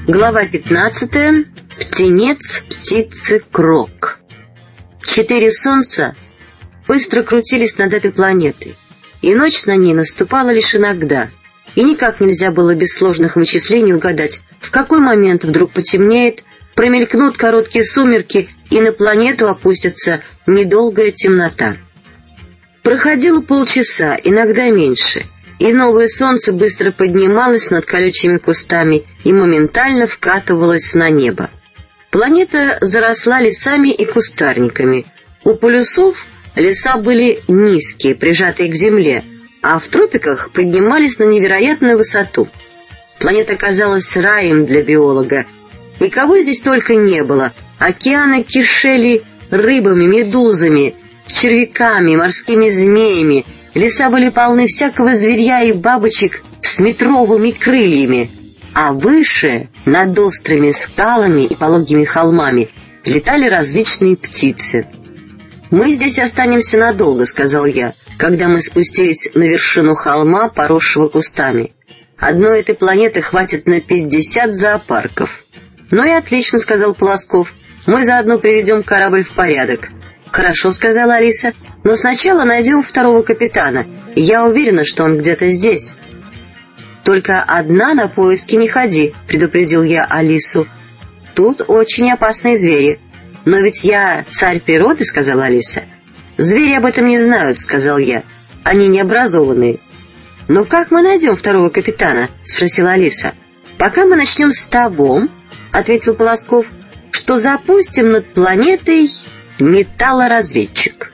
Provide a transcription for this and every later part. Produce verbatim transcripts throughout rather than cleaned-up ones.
Глава пятнадцатая. Птенец птицы Крок. Четыре солнца быстро крутились над этой планетой, и ночь на ней наступала лишь иногда, и никак нельзя было без сложных вычислений угадать, в какой момент вдруг потемнеет, промелькнут короткие сумерки, и на планету опустится недолгая темнота. Проходило полчаса, иногда меньше, и новое солнце быстро поднималось над колючими кустами и моментально вкатывалось на небо. Планета заросла лесами и кустарниками. У полюсов леса были низкие, прижатые к земле, а в тропиках поднимались на невероятную высоту. Планета казалась раем для биолога, и кого здесь только не было. Океаны кишели рыбами, медузами, червяками, морскими змеями. Леса были полны всякого зверья и бабочек с метровыми крыльями, а выше, над острыми скалами и пологими холмами, летали различные птицы. «Мы здесь останемся надолго», — сказал я, когда мы спустились на вершину холма, поросшего кустами. «Одной этой планеты хватит на пятьдесят зоопарков». «Ну и отлично», — сказал Полосков. «Мы заодно приведем корабль в порядок». «Хорошо», — сказала Алиса, — «но сначала найдем второго капитана. Я уверена, что он где-то здесь». «Только одна на поиски не ходи», — предупредил я Алису. «Тут очень опасные звери». «Но ведь я царь природы», — сказала Алиса. «Звери об этом не знают», — сказал я. «Они необразованные». «Но как мы найдем второго капитана?» — спросила Алиса. «Пока мы начнем с того», — ответил Полосков, — «что запустим над планетой металлоразведчик».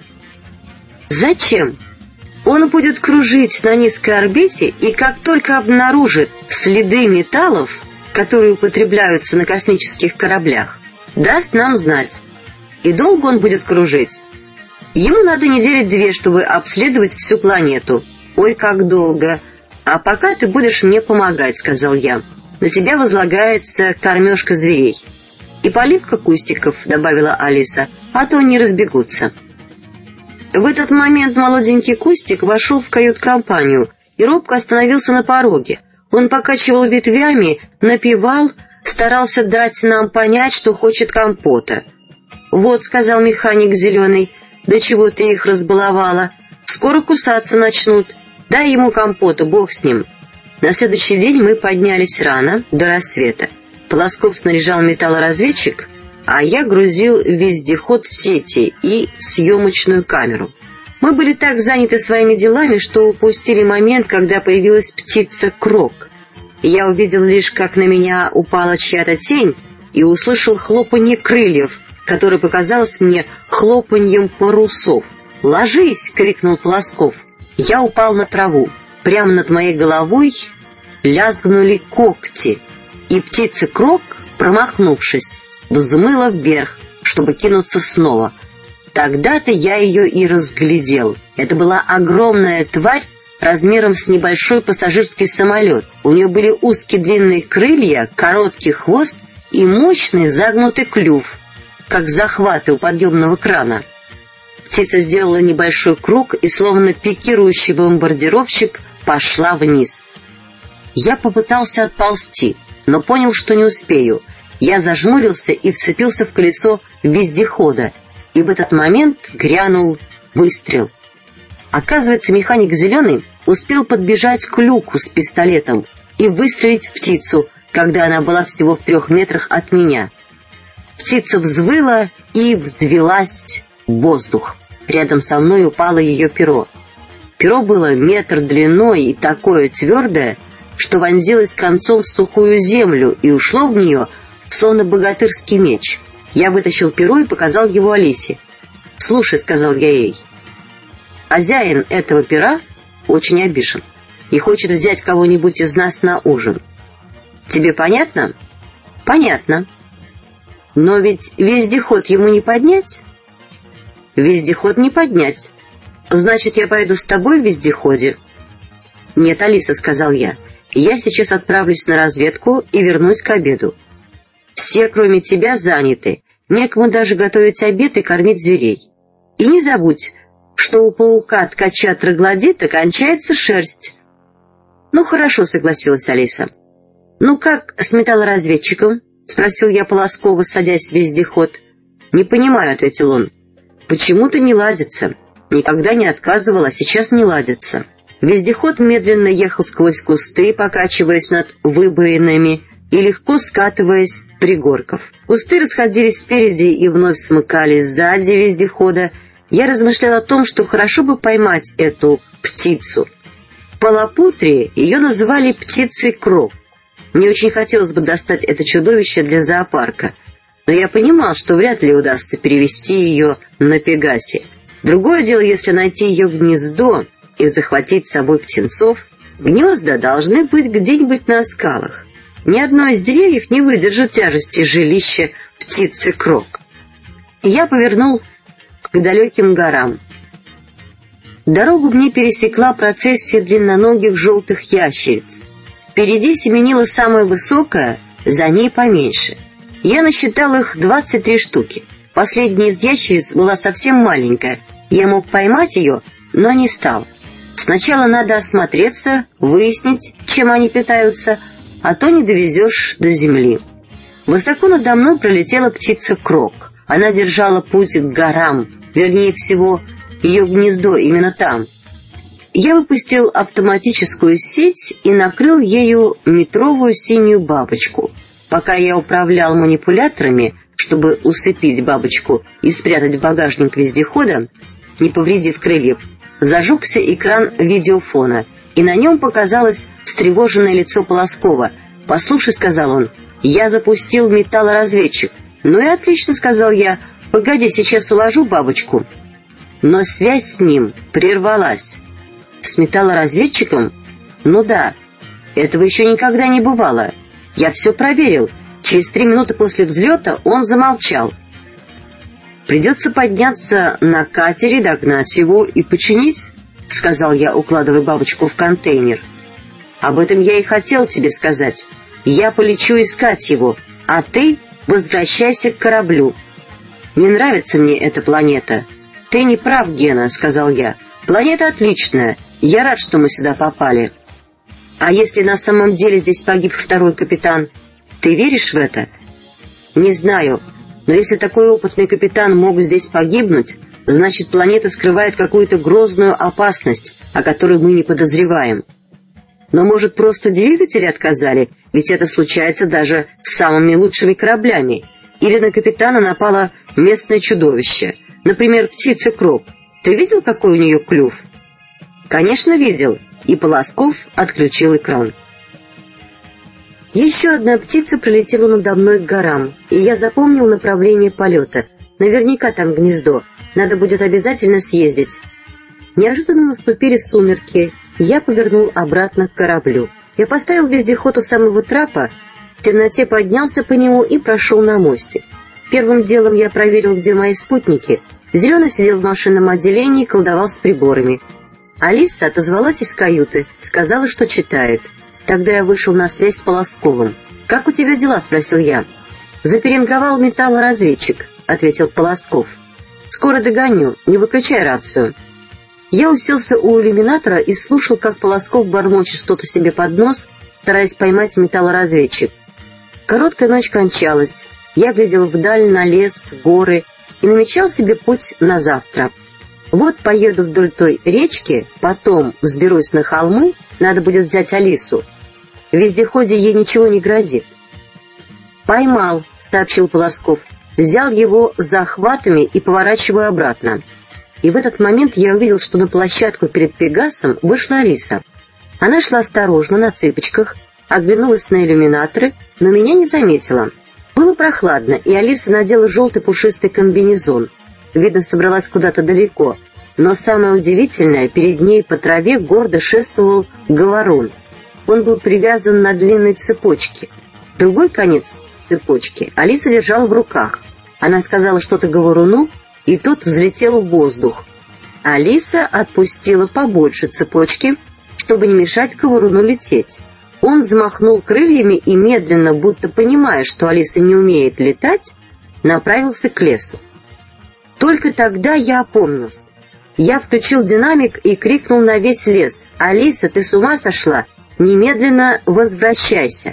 «Зачем?» «Он будет кружить на низкой орбите, и как только обнаружит следы металлов, которые употребляются на космических кораблях, даст нам знать. И долго он будет кружить? Ему надо недели две, чтобы обследовать всю планету». «Ой, как долго! А пока ты будешь мне помогать», — сказал я. «На тебя возлагается кормежка зверей». «И поливка кустиков», — добавила Алиса, — «а то не разбегутся». В этот момент молоденький кустик вошел в кают-компанию и робко остановился на пороге. Он покачивал ветвями, напевал, старался дать нам понять, что хочет компота. «Вот», — сказал механик зеленый, — «да чего ты их разбаловала? Скоро кусаться начнут. Дай ему компота, бог с ним». На следующий день мы поднялись рано, до рассвета. Полосков снаряжал металлоразведчик, а я грузил в вездеход сети и съемочную камеру. Мы были так заняты своими делами, что упустили момент, когда появилась птица Крок. Я увидел лишь, как на меня упала чья-то тень, и услышал хлопанье крыльев, которое показалось мне хлопаньем парусов. «Ложись!» — крикнул Полосков. Я упал на траву. Прямо над моей головой лязгнули когти, и птица Крок, промахнувшись, взмыла вверх, чтобы кинуться снова. Тогда-то я ее и разглядел. Это была огромная тварь размером с небольшой пассажирский самолет. У нее были узкие длинные крылья, короткий хвост и мощный загнутый клюв, как захваты у подъемного крана. Птица сделала небольшой круг и, словно пикирующий бомбардировщик, пошла вниз. Я попытался отползти, но понял, что не успею. Я зажмурился и вцепился в колесо вездехода, и в этот момент грянул выстрел. Оказывается, механик зеленый успел подбежать к люку с пистолетом и выстрелить в птицу, когда она была всего в трех метрах от меня. Птица взвыла и взвелась в воздух. Рядом со мной упало ее перо. Перо было метр длиной и такое твердое, что вонзилось концом в сухую землю и ушло в нее, словно богатырский меч. Я вытащил перо и показал его Алисе. «Слушай», — сказал я ей, — «хозяин этого пера очень обижен и хочет взять кого-нибудь из нас на ужин. Тебе понятно?» «Понятно. Но ведь вездеход ему не поднять?» «Вездеход не поднять. Значит, я пойду с тобой в вездеходе?» «Нет, Алиса», — сказал я, — «я сейчас отправлюсь на разведку и вернусь к обеду. Все, кроме тебя, заняты. Некому даже готовить обед и кормить зверей. И не забудь, что у паука-ткача-троглодита кончается шерсть». «Ну, хорошо», — согласилась Алиса. «Ну как с металлоразведчиком?» — спросил я Полоскова, садясь в вездеход. «Не понимаю», — ответил он. «Почему-то не ладится. Никогда не отказывал, а сейчас не ладится». Вездеход медленно ехал сквозь кусты, покачиваясь над выбоинами и легко скатываясь с пригорков. Кусты расходились спереди и вновь смыкались сзади вездехода. Я размышлял о том, что хорошо бы поймать эту птицу. В Палапутре ее называли птицей крок. Мне очень хотелось бы достать это чудовище для зоопарка, но я понимал, что вряд ли удастся перевести ее на Пегасе. Другое дело, если найти ее гнездо и захватить с собой птенцов. Гнезда должны быть где-нибудь на скалах. Ни одно из деревьев не выдержит тяжести жилища птицы крок. Я повернул к далеким горам. Дорогу мне пересекла процессия длинноногих желтых ящериц. Впереди семенила самая высокая, за ней поменьше. Я насчитал их двадцать три штуки. Последняя из ящериц была совсем маленькая. Я мог поймать ее, но не стал. Сначала надо осмотреться, выяснить, чем они питаются, а то не довезешь до земли. Высоко надо мной пролетела птица крок. Она держала путь к горам, вернее всего, ее гнездо именно там. Я выпустил автоматическую сеть и накрыл ею метровую синюю бабочку. Пока я управлял манипуляторами, чтобы усыпить бабочку и спрятать в багажник вездехода, не повредив крыльев, зажегся экран видеофона, и на нем показалось встревоженное лицо Полоскова. «Послушай», — сказал он, — «я запустил металлоразведчик». «Ну и отлично», — сказал я, — «погоди, сейчас уложу бабочку». Но связь с ним прервалась. С металлоразведчиком? Ну да, этого еще никогда не бывало. Я все проверил. Через три минуты после взлета он замолчал. «Придется подняться на катере, догнать его и починить», — сказал я, укладывая бабочку в контейнер. «Об этом я и хотел тебе сказать. Я полечу искать его, а ты возвращайся к кораблю. Не нравится мне эта планета». «Ты не прав, Гена», — сказал я. «Планета отличная. Я рад, что мы сюда попали». «А если на самом деле здесь погиб второй капитан? Ты веришь в это?» «Не знаю. Но если такой опытный капитан мог здесь погибнуть, значит, планета скрывает какую-то грозную опасность, о которой мы не подозреваем. Но, может, просто двигатели отказали, ведь это случается даже с самыми лучшими кораблями. Или на капитана напало местное чудовище, например, птица крок. Ты видел, какой у нее клюв?» «Конечно, видел», и Полосков отключил экран. Еще одна птица пролетела надо мной к горам, и я запомнил направление полета. Наверняка там гнездо. Надо будет обязательно съездить. Неожиданно наступили сумерки, и я повернул обратно к кораблю. Я поставил вездеход у самого трапа, в темноте поднялся по нему и прошел на мостик. Первым делом я проверил, где мои спутники. Зеленый сидел в машинном отделении и колдовал с приборами. Алиса отозвалась из каюты, сказала, что читает. Тогда я вышел на связь с Полосковым. «Как у тебя дела?» — спросил я. «Запеленговал металлоразведчик», — ответил Полосков. «Скоро догоню, не выключай рацию». Я уселся у иллюминатора и слушал, как Полосков бормочет что-то себе под нос, стараясь поймать металлоразведчик. Короткая ночь кончалась. Я глядел вдаль на лес, горы и намечал себе путь на завтра. Вот поеду вдоль той речки, потом взберусь на холмы, надо будет взять Алису. В вездеходе ей ничего не грозит. «Поймал», — сообщил Полосков. Взял его захватами и поворачиваю обратно. И в этот момент я увидел, что на площадку перед Пегасом вышла Алиса. Она шла осторожно, на цыпочках, оглянулась на иллюминаторы, но меня не заметила. Было прохладно, и Алиса надела желтый пушистый комбинезон. Видно, собралась куда-то далеко. Но самое удивительное, перед ней по траве гордо шествовал говорун. Он был привязан на длинной цепочке. Другой конец цепочки Алиса держала в руках. Она сказала что-то говоруну, и тот взлетел в воздух. Алиса отпустила побольше цепочки, чтобы не мешать говоруну лететь. Он взмахнул крыльями и медленно, будто понимая, что Алиса не умеет летать, направился к лесу. Только тогда я опомнился. Я включил динамик и крикнул на весь лес: «Алиса, ты с ума сошла? Немедленно возвращайся!»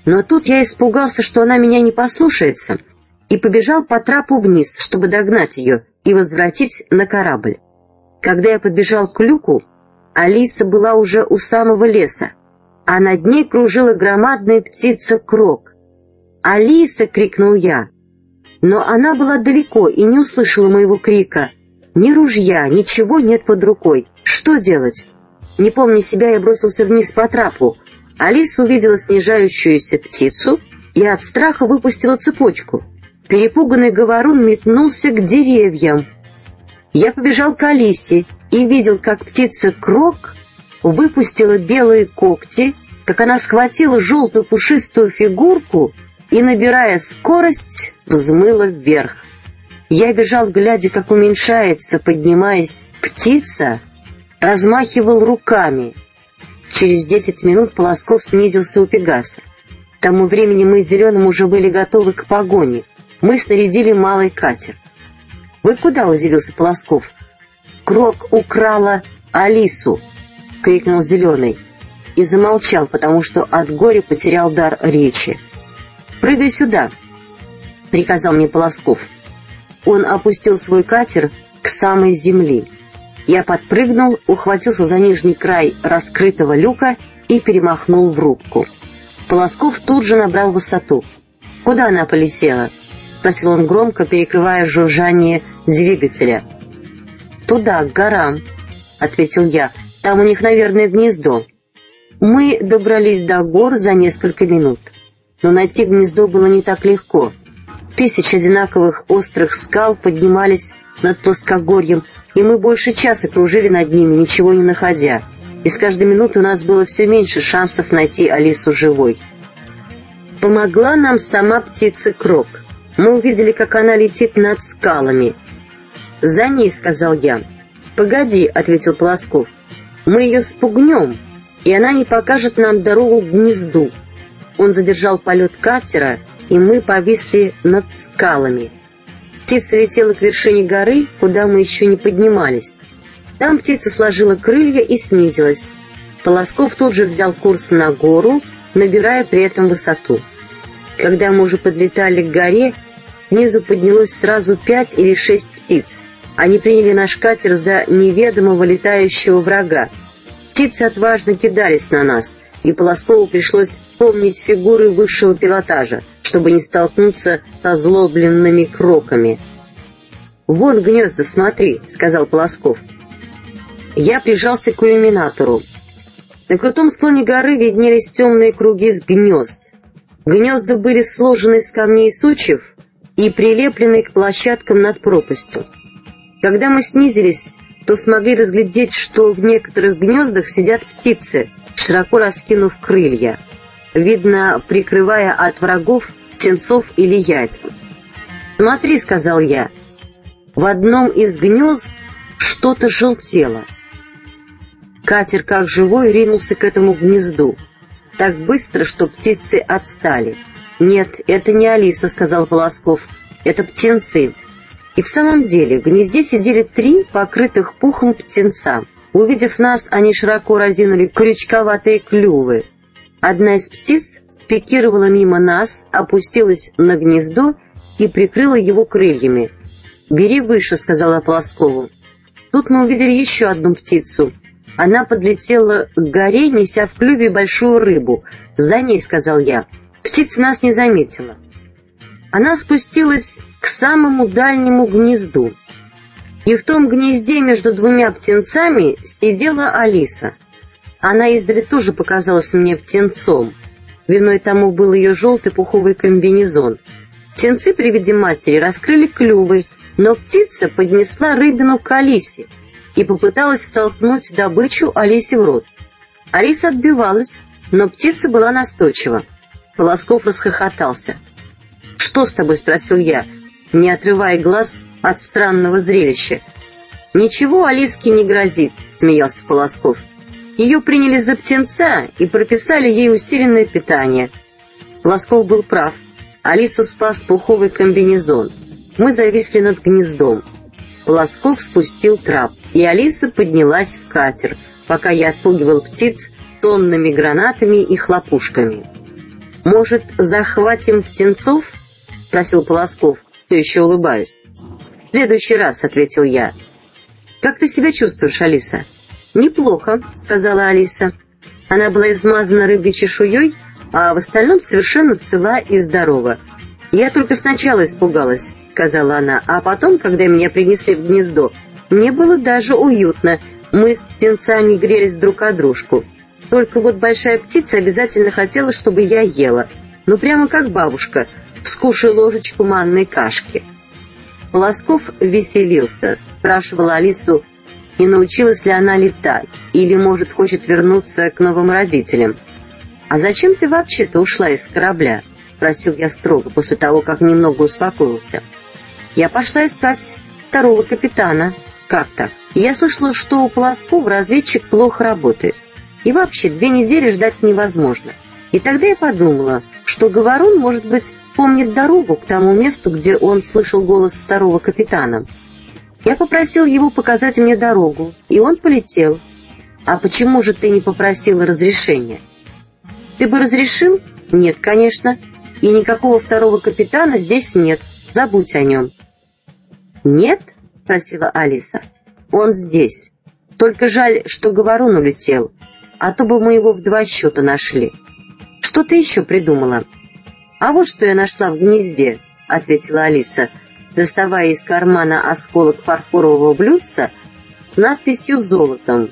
Но тут я испугался, что она меня не послушается, и побежал по трапу вниз, чтобы догнать ее и возвратить на корабль. Когда я подбежал к люку, Алиса была уже у самого леса, а над ней кружила громадная птица-крок. «Алиса!» — крикнул я. Но она была далеко и не услышала моего крика. Ни ружья, ничего нет под рукой. Что делать? Не помня себя, я бросился вниз по трапу. Алиса увидела снижающуюся птицу и от страха выпустила цепочку. Перепуганный говорун метнулся к деревьям. Я побежал к Алисе и видел, как птица-крок выпустила белые когти, как она схватила желтую пушистую фигурку и, набирая скорость, взмыла вверх. Я бежал, глядя, как уменьшается, поднимаясь птица, размахивал руками. Через десять минут Полосков снизился у Пегаса. К тому времени мы с Зеленым уже были готовы к погоне. Мы снарядили малый катер. «Вы куда?» — удивился Полосков. «Крок украла Алису!» — крикнул Зеленый. И замолчал, потому что от горя потерял дар речи. «Прыгай сюда!» — приказал мне Полосков. Он опустил свой катер к самой земли. Я подпрыгнул, ухватился за нижний край раскрытого люка и перемахнул в рубку. Полосков тут же набрал высоту. «Куда она полетела?» — спросил он громко, перекрывая жужжание двигателя. «Туда, к горам», — ответил я. «Там у них, наверное, гнездо». Мы добрались до гор за несколько минут. Но найти гнездо было не так легко. Тысячи одинаковых острых скал поднимались над плоскогорьем, и мы больше часа кружили над ними, ничего не находя. И с каждой минутой у нас было все меньше шансов найти Алису живой. Помогла нам сама птица-крок. Мы увидели, как она летит над скалами. «За ней», — сказал я. «Погоди», — ответил Полосков. «Мы ее спугнем, и она не покажет нам дорогу к гнезду». Он задержал полет катера, и мы повисли над скалами. Птица летела к вершине горы, куда мы еще не поднимались. Там птица сложила крылья и снизилась. Полосков тут же взял курс на гору, набирая при этом высоту. Когда мы уже подлетали к горе, снизу поднялось сразу пять или шесть птиц. Они приняли наш катер за неведомого летающего врага. Птицы отважно кидались на нас, и Полоскову пришлось помнить фигуры высшего пилотажа, чтобы не столкнуться с озлобленными кроками. «Вот гнезда, смотри», — сказал Полосков. Я прижался к иллюминатору. На крутом склоне горы виднелись темные круги с гнезд. Гнезда были сложены из камней и сучьев и прилеплены к площадкам над пропастью. Когда мы снизились, то смогли разглядеть, что в некоторых гнездах сидят птицы, широко раскинув крылья, видно, прикрывая от врагов птенцов или яйца. «Смотри», — сказал я, — «в одном из гнезд что-то желтело». Катер, как живой, ринулся к этому гнезду, так быстро, что птицы отстали. «Нет, это не Алиса», — сказал Полосков, — «это птенцы». И в самом деле в гнезде сидели три покрытых пухом птенца. Увидев нас, они широко разинули крючковатые клювы. Одна из птиц спикировала мимо нас, опустилась на гнездо и прикрыла его крыльями. «Бери выше», — сказала Полоскову. Тут мы увидели еще одну птицу. Она подлетела к горе, неся в клюве большую рыбу. «За ней», — сказал я. Птица нас не заметила. Она спустилась к самому дальнему гнезду. И в том гнезде между двумя птенцами сидела Алиса. Она издали тоже показалась мне птенцом. Виной тому был ее желтый пуховый комбинезон. Птенцы при виде матери раскрыли клювы, но птица поднесла рыбину к Алисе и попыталась втолкнуть добычу Алисе в рот. Алиса отбивалась, но птица была настойчива. Полосков расхохотался. «Что с тобой?» — спросил я, не отрывая глаз от странного зрелища. «Ничего Алиске не грозит», — смеялся Полосков. «Ее приняли за птенца и прописали ей усиленное питание». Полосков был прав. Алису спас пуховый комбинезон. Мы зависли над гнездом. Полосков спустил трап, и Алиса поднялась в катер, пока я отпугивал птиц тоннами гранатами и хлопушками. «Может, захватим птенцов?» — спросил Полосков, все еще улыбаясь. «В следующий раз», — ответил я. «Как ты себя чувствуешь, Алиса?» «Неплохо», — сказала Алиса. Она была измазана рыбьей чешуей, а в остальном совершенно цела и здорова. «Я только сначала испугалась», — сказала она, «а потом, когда меня принесли в гнездо, мне было даже уютно. Мы с птенцами грелись друг о дружку. Только вот большая птица обязательно хотела, чтобы я ела. Ну, прямо как бабушка, скушай ложечку манной кашки». Полосков веселился, спрашивал Алису, не научилась ли она летать, или, может, хочет вернуться к новым родителям. «А зачем ты вообще-то ушла из корабля?» — спросил я строго, после того, как немного успокоился. «Я пошла искать второго капитана». «Как так?» «Я слышала, что у Полоскова разведчик плохо работает. И вообще, две недели ждать невозможно. И тогда я подумала, что Говорун, может быть, помнит дорогу к тому месту, где он слышал голос второго капитана. Я попросил его показать мне дорогу, и он полетел. А почему же ты не попросила разрешения?» «Ты бы разрешил?» «Нет, конечно. И никакого второго капитана здесь нет. Забудь о нем». «Нет?» — спросила Алиса. «Он здесь. Только жаль, что Говорун улетел, а то бы мы его в два счета нашли. Что ты еще придумала?» «А вот что я нашла в гнезде», — ответила Алиса, доставая из кармана осколок фарфорового блюдца с надписью золотом.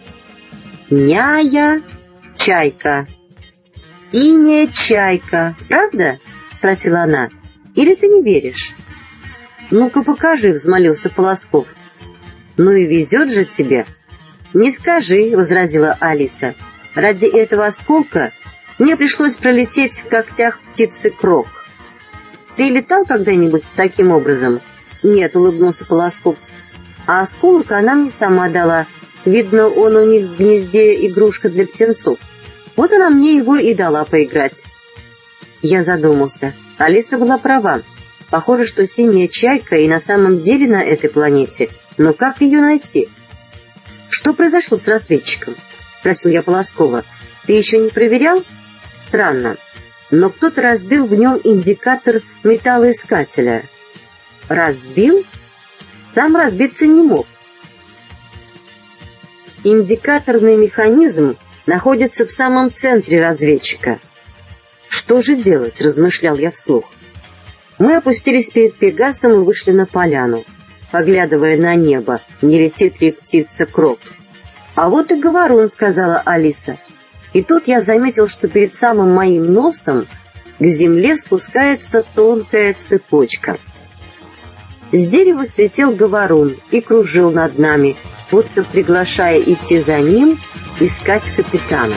«Няя чайка». «Синяя чайка, правда?» — спросила она. «Или ты не веришь?» «Ну-ка покажи», — взмолился Полосков. «Ну и везет же тебе». «Не скажи», — возразила Алиса. «Ради этого осколка мне пришлось пролететь в когтях птицы Крок». «Ты летал когда-нибудь таким образом?» «Нет», — улыбнулся Полосков. «А осколок она мне сама дала. Видно, он у них в гнезде игрушка для птенцов. Вот она мне его и дала поиграть». Я задумался. Алиса была права. Похоже, что синяя чайка и на самом деле на этой планете. Но как ее найти? «Что произошло с разведчиком?» — спросил я Полоскова. «Ты еще не проверял?» «Странно. Но кто-то разбил в нем индикатор металлоискателя». «Разбил?» «Сам разбиться не мог. Индикаторный механизм находится в самом центре разведчика». «Что же делать?» — размышлял я вслух. Мы опустились перед Пегасом и вышли на поляну, поглядывая на небо, не летит ли птица Крок. «А вот и Говорун», — сказала Алиса. И тут я заметил, что перед самым моим носом к земле спускается тонкая цепочка. С дерева слетел Говорун и кружил над нами, будто приглашая идти за ним, искать капитана.